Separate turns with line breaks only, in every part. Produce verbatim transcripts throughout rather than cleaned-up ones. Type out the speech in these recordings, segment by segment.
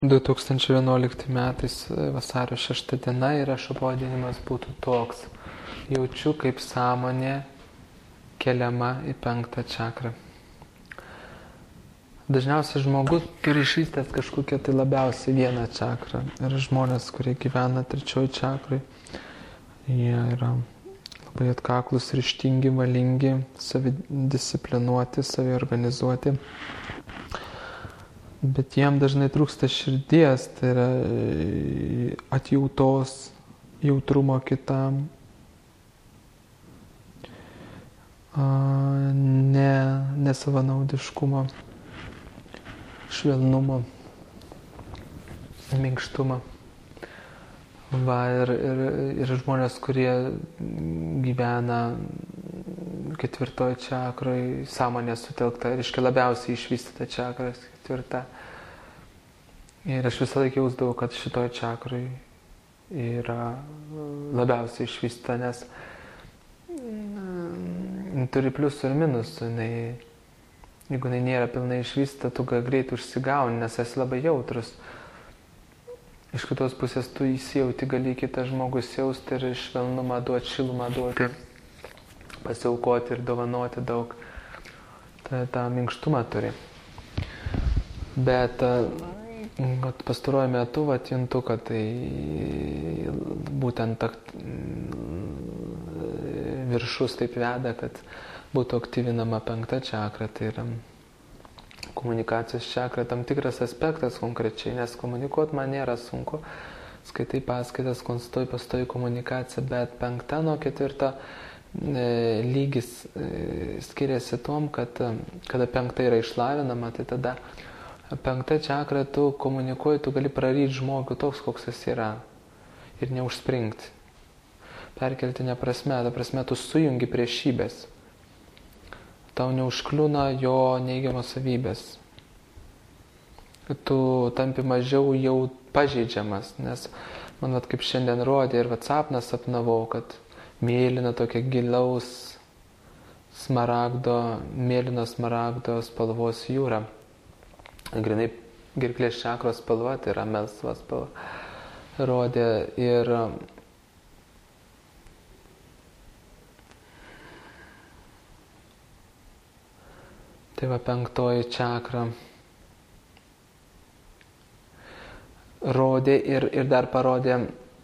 du tūkstančiai vienuoliktais metais vasario šešta diena ir aš pavadinimas būtų toks. Jaučiu, kaip sąmonė keliama į penktą čakrą. Dažniausiai žmogus turi išvystęs kažkokią tai labiausiai vieną čakrą. Yra žmonės, kurie gyvena trečioj čakrai. Jie yra labai atkaklus, ryžtingi, valingi, savidisciplinuoti, saviorganizuoti. Bet jiem dažnai trūksta širdies, tai yra atjautos, jautrumo kitam, ne, nesavanaudiškumo, švelnumo, minkštumo. Va, ir, ir, ir žmonės, kurie gyvena ketvirtoj čakroj, sąmonė sutelkta, reiškia labiausiai išvystyta čakras, ketvirta. Ir aš visą laiką jausdavau, kad šitoj čakroj yra labiausiai išvystyta, nes turi pliusų ir minusų. Jeigu jinai nėra pilnai išvystyta, tu greit užsigauni, nes esi labai jautrus. Iš kitos pusės tu įsijauti gali kitą žmogus jausti ir švelnumą duoti, šilumą duoti, pasiaukoti ir dovanoti daug. Tai tą minkštumą turi. Bet pastaruoju metu vat, juntu, kad tai būtent ta, viršus taip veda, kad būtų aktyvinama penkta čakra. Tai yra komunikacijos čakra, tam tikras aspektas konkrečiai, nes komunikuoti man nėra sunku. Skaitai paskaitas, konstatuoji, pastoji komunikacija, bet penkta nuo ketvirto e, lygis e, skiriasi tom, kad kada penkta yra išlavinama, tai tada penkta čakra tu komunikuoji, tu gali praryti žmogų toks, koks jis yra ir neužspringti. Perkeltinė prasme, ta prasme, tu sujungi priešybės. Tau neužkliūna jo neigiamos savybės. Tu tampi mažiau jau pažeidžiamas, nes man vat, kaip šiandien rodė ir vat sapną sapnavau, kad mėlyna tokia gilaus smaragdo, mėlyno smaragdo spalvos jūra. Grinai gerklės čakros spalva, tai yra melsvas spalva. Rodė ir tai va penktoji čakra rodė ir, ir dar parodė,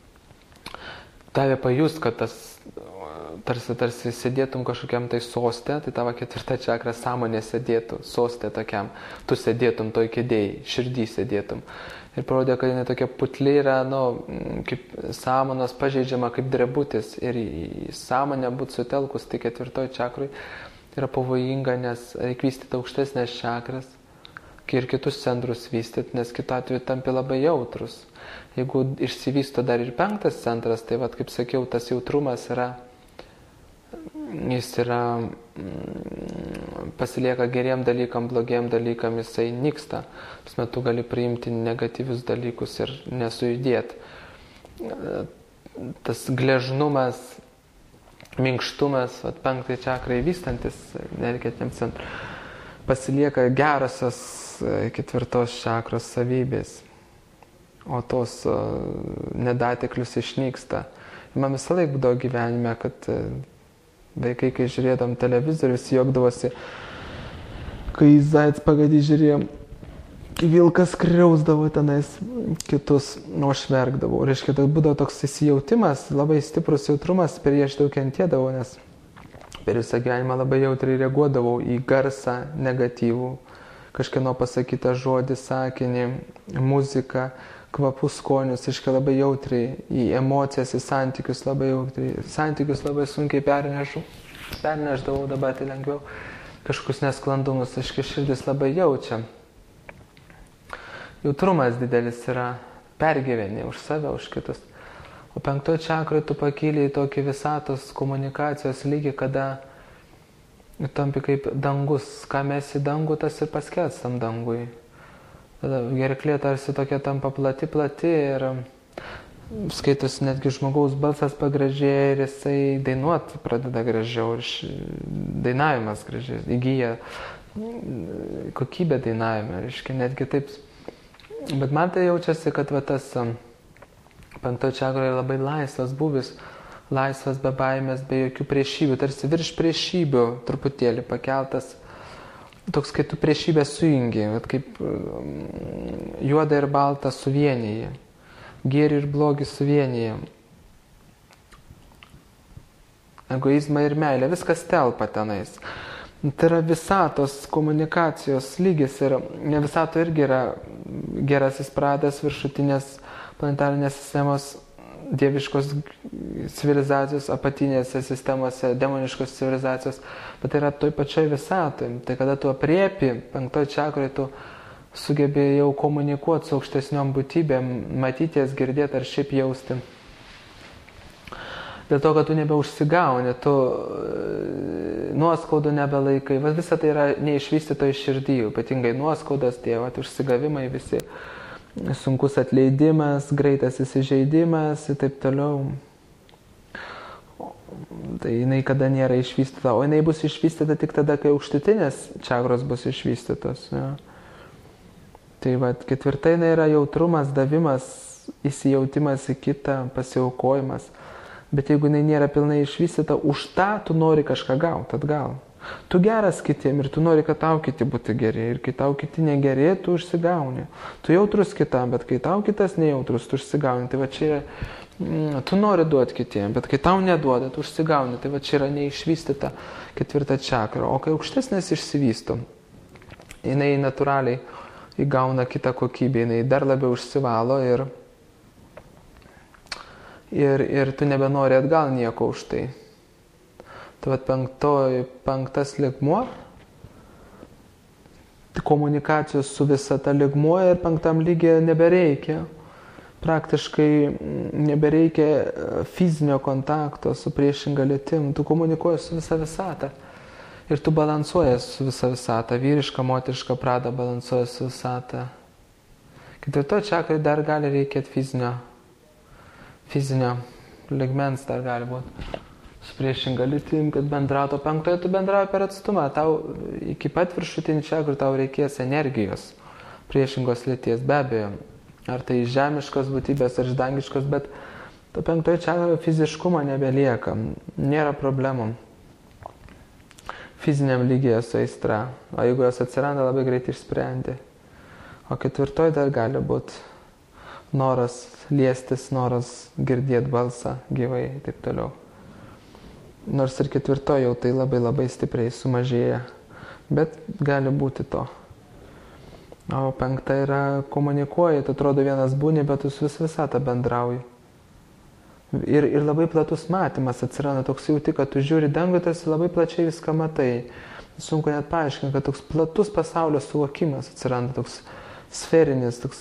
davė pajust, kad tas tarsi, tarsi sėdėtum kažkokiam tai soste, tai tavo ketvirta čakra sąmonė sėdėtų, soste tokiam, tu sėdėtum toj kėdėjai, širdį sėdėtum. Ir parodė, kad jinai tokia putli yra, nu, kaip sąmonas pažeidžiama kaip drebutis ir į sąmonę būt sutelkus, tai ketvirtoj čakrui yra pavojinga, nes reikia vystyti aukštesnės čakras ir kitus centrus vystyti, nes kitu atveju tampi labai jautrus. Jeigu išsivysto dar ir penktas centras, tai vat, kaip sakiau, tas jautrumas yra, jis yra, pasilieka geriem dalykam, blogiem dalykam, jisai nyksta. Pas metu gali priimti negatyvius dalykus ir nesujudėti. Tas gležnumas, minkštumas, vat, penktai čakrai vystantis energetiniam centrui, pasilieka gerasios ketvirtos čakros savybės, o tos nedateklius išnyksta. Man visą laiką būdavo gyvenime, kad vaikai, kai žiūrėdam televizorius, juokdavosi, kai Zajec pagadį žiūrėjom, kai vilkas kriausdavo tenais kitus, nu aš verkdavau. Reiškia, tai būdavo toks įsijautimas, labai stiprus jautrumas, per jį aš daug kentėdavau, nes per visą gyvenimą labai jautriai reaguodavau į garsą negatyvų, kažkieno pasakytą žodį, sakinį, muziką, kvapus, skonius, reiškia labai jautriai, į emocijas, į santykius labai jautriai. Santykius labai sunkiai pernešu, perneždavau, dabar tai lengviau, kažkokius nesklandumus, reiškia, širdis labai jaučia. Jautrumas didelis yra, pergyveni už save, už kitus. O penktoj čakrai tu pakyli į tokį visatos komunikacijos lygį, kada tampi kaip dangus, ką mes į dangų, tas ir paskelstam dangui. Tada gerklė tarsi tokia tampa plati, plati ir skaitos netgi žmogaus balsas pagražėja ir jisai dainuot pradeda gražiau ir dainavimas gražiai įgyja kokybę dainavime, reiškia netgi taip Bet man tai jaučiasi, kad va, tas penktoji čakra yra labai laisvas būvis, laisvas be baimės, be jokių priešybių, tarsi virš priešybių truputėlį pakeltas, toks, kai tu priešybę sujungi, kaip juoda ir balta suvienyje, gėrį ir blogį suvienyje, egoizmą ir meilę, viskas telpa tenais. Tai yra visatos komunikacijos lygis ir ne visato irgi yra gerasis pradas, viršutinės planetarinės sistemos, dieviškos civilizacijos, apatinėse sistemose, demoniškos civilizacijos, bet tai yra toj pačioj visatoj. Tai kada tu apriepi penktoj čakrai, tu sugebėjai jau komunikuoti su aukštesniom būtybėm, matyti jas, girdėti ar šiaip jausti. Dėl to, kad tu nebeužsigauni, tu nuoskaudų nebelaikai. Visa tai yra neišvystyto iš širdį, ypatingai nuoskaudas, tie vat, užsigavimai visi, sunkus atleidimas, greitas įsižeidimas ir taip toliau. Tai jinai kada nėra išvystyta, o jinai bus išvystyta tik tada, kai aukštutinės čakros bus išvystytos. Ja. Tai vat, ketvirta jinai yra jautrumas, davimas, įsijautimas į kitą, pasiaukojimas. Bet jeigu jinai nėra pilnai išvystyta, už tą tu nori kažką gauti atgal. Tu geras kitiem ir tu nori, kad tau kiti būtų geri. Ir kai tau kiti negeri, tu užsigauni. Tu jautrus kitam, bet kai tau kitas nejautrus, tu užsigauni. Tai va čia yra, mm, tu nori duoti kitiem, bet kai tau neduoda, tu užsigauni. Tai va čia yra neišvystyta ketvirta čakra. O kai aukštesnės išsivysto, jinai natūraliai įgauna kitą kokybę, jinai dar labiau užsivalo ir Ir, ir tu nebenori atgal nieko už tai. Tai vat penktoj, penktas lygmuo, komunikacijos su visata lygmuo ir penktam lygiai nebereikia. Praktiškai nebereikia fizinio kontakto su priešinga lytim. Tu komunikuoji su visa visata. Ir tu balansuoji su visa visata. Vyriška, moteriška prada balansuoja su visata. Ketvirtoj čakrai dar gali reikėti fizinio. Fizinio ligmens dar gali būti su priešinga lytim, kad bendrauto. Penktoje tu bendrauji per atstumą. Tau iki pat viršutinių čakrų tau reikės energijos priešingos lyties, be abejo. Ar tai žemiškos būtybės, ar ždangiškos, bet ta penktoje čakroje fiziškumo nebelieka. Nėra problemų fiziniam lygyje su aistra. O jeigu jos atsiranda, labai greitai išsprendi. O ketvirtoje dar gali būti noras liestis, noras girdėti balsą gyvai ir taip toliau. Nors ir ketvirtoje jau tai labai labai stipriai sumažėja, bet gali būti to. O penkta yra komunikuoji, tu atrodo vienas būni, bet tu su vis visata bendrauji. Ir, ir labai platus matymas atsiranda, toks jauti, kad tu žiūri dangų, tarsi labai plačiai viską matai. Sunku net paaiškinti, kad toks platus pasaulio suvokimas atsiranda, toks sferinis, toks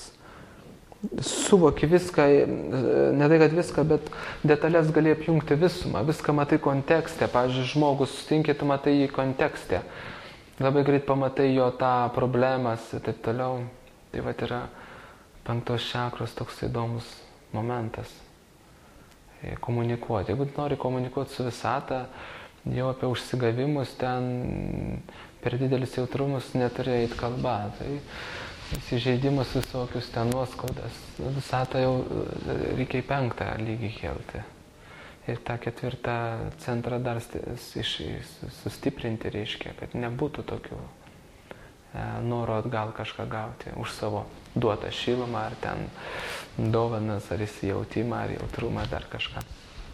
suvoki viską, ne tai kad viską, bet detalės gali apjungti visumą, viską matai kontekste. Pavyzdžiui, žmogus sutinki, tu matai jį kontekste. Labai greit pamatai jo tą problemas ir taip toliau. Tai va yra penktos čakros toks įdomus momentas. Komunikuoti. Jeigu nori komunikuoti su visata, jau apie užsigavimus ten per didelis jautrumus neturi eiti kalba. Tai įsižeidimus visokius, ten nuoskaudas. Visatą jau reikia į penktą lygį kelti. Ir tą ketvirtą centrą dar sustiprinti reiškia, kad nebūtų tokių e, noro atgal kažką gauti už savo duotą šilumą, ar ten dovanas, ar įsijautimą, ar jautrumą, dar kažką.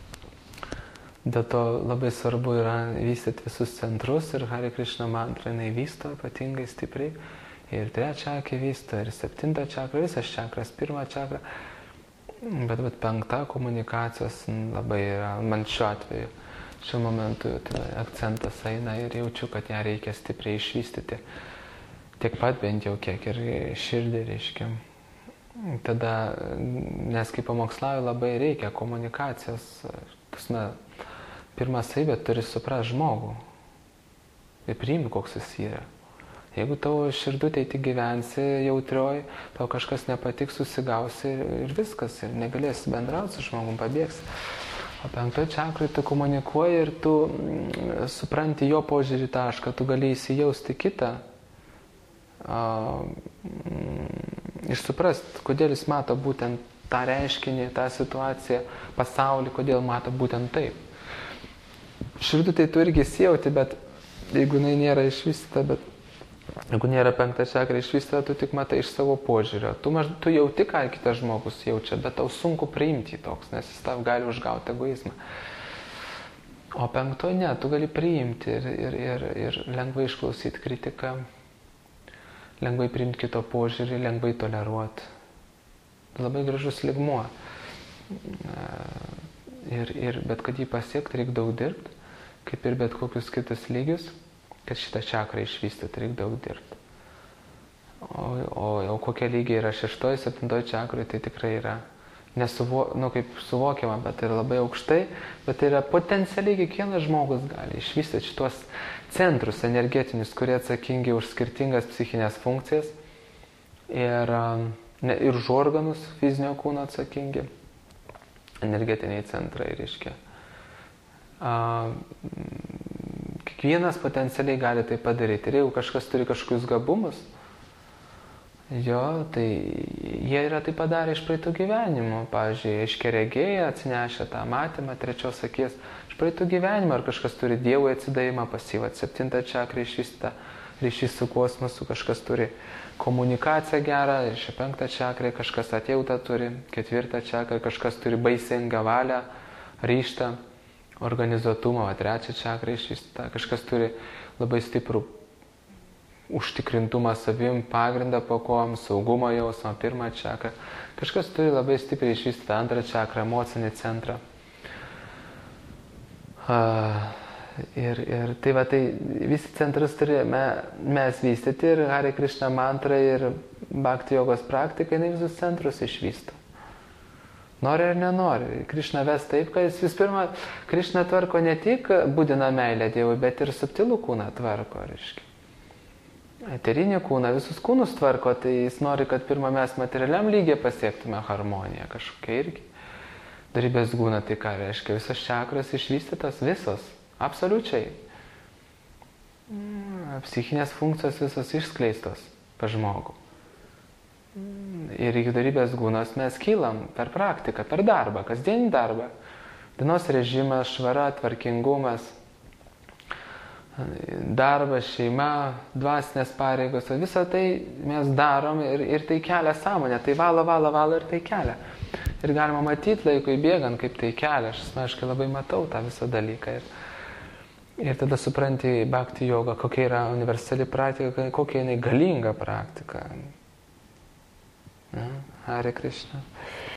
Dėl to labai svarbu yra vystyti visus centrus ir Hare Krishna mantra jinai vysto ypatingai stipriai. Ir trečią akį vysto, ir septintą čakrą, visas čakras, pirmą čakrą. Bet, bet penkta komunikacijos labai yra, man šiuo atveju, šiuo momentu tai akcentas eina ir jaučiu, kad ją reikia stipriai išvystyti. Tiek pat bent jau kiek ir širdį reiškia. Tada, nes kaip pamokslauju, labai reikia komunikacijos. Tusme, pirmą savybę turi suprasti žmogų ir priimti, koks jis yra. Jeigu tavo širdutėj tik gyvensi jautrioj, tau kažkas nepatiks, susigausi ir, ir viskas, ir negalėsi bendrauti su žmogum, pabėgsi. O penktoj čakroj tu komunikuoji ir tu mm, supranti jo požiūrį tašką, tu gali įsijausti kitą, a, mm, ir suprast, kodėl jis mato būtent tą reiškinį, tą situaciją, pasaulį, kodėl mato būtent taip. Širdų tai tu irgi įsijauti, bet jeigu jinai nėra išvystyta, bet jeigu nėra penkta čakra išvystyta, tu tik matai iš savo požiūrio. Tu, maž, tu jauti, ką kitas žmogus jaučia, bet tau sunku priimti toks, nes jis tau gali užgauti egoizmą. O penktoje ne, tu gali priimti ir, ir, ir, ir lengvai išklausyti kritiką, lengvai priimti kito požiūrį, lengvai toleruoti. Labai gražus lygmuo. Ir, ir, bet kad jį pasiekti, reikia daug dirbti, kaip ir bet kokius kitus lygius, kad šitą čakrą išvystyti, reikia daug dirbti. O, o, o kokie lygiai yra šeštoji, septintoji čakrai, tai tikrai yra nesuvo, nu, kaip suvokiama, bet tai yra labai aukštai, bet tai yra potencialiai kiekvienas žmogus gali išvystyti šitos centrus energetinius, kurie atsakingi už skirtingas psichinės funkcijas ir, ne, ir už organus fizinio kūno atsakingi. Energetiniai centrai, reiškia. A, kiekvienas potencialiai gali tai padaryti. Ir jeigu kažkas turi kažkokius gabumus, jo, tai jie yra tai padarę iš praeitų gyvenimų. Pavyzdžiui, aiškiaregiai atsinešę tą matymą trečios akies iš praeitų gyvenimų, ar kažkas turi Dievui atsidavimą, pasyvat septintą čakrą išvystytą ryšys su kosmosu, kažkas turi komunikaciją gerą, iš penktą čakrą, kažkas atjautą turi, ketvirtą čakrą, kažkas turi baisingą valią, ryžtą, organizuotumą, o trečią čakrą išvystytą, kažkas turi labai stiprų užtikrintumą savim, pagrindą po kojom, saugumo jausmą, pirmą čakrą, kažkas turi labai stipriai išvystytą antrą čakrą, emocinį centrą. Uh, Ir, ir tai va, tai visi centrus turime mes vystyti ir Hare Krishna mantra ir Bhakti jogos praktika, jinai visus centrus išvysto. Nori ar nenori. Krishna ves taip, kad jis vis pirma, Krishna tvarko ne tik būdiną meilę Dievui, bet ir subtilų kūną tvarko, reiškia. Eterinį kūną, visus kūnus tvarko, tai jis nori, kad pirmą mes materialiam lygiai pasiektume harmoniją kažkokia irgi. Darybės gūna, tai ką reiškia, visos čakros išvystytos, visos. Absoliučiai. Psichinės funkcijos visos išskleistos pas žmogų. Ir į darybės gūnas mes kylam per praktiką, per darbą, kasdienį darbą. Dienos režimas, švara, tvarkingumas, darbas, šeima, dvasinės pareigos. Visą tai mes darom ir, ir tai kelia sąmonę. Tai valo, valo, valo ir tai kelia. Ir galima matyti laikui bėgant, kaip tai kelia. Aš asmeniškai labai matau tą visą dalyką. Ir, Ir tada supranti Bhakti jogą, kokia yra universali praktika, kokia jinai galinga praktika. Hare Krishna.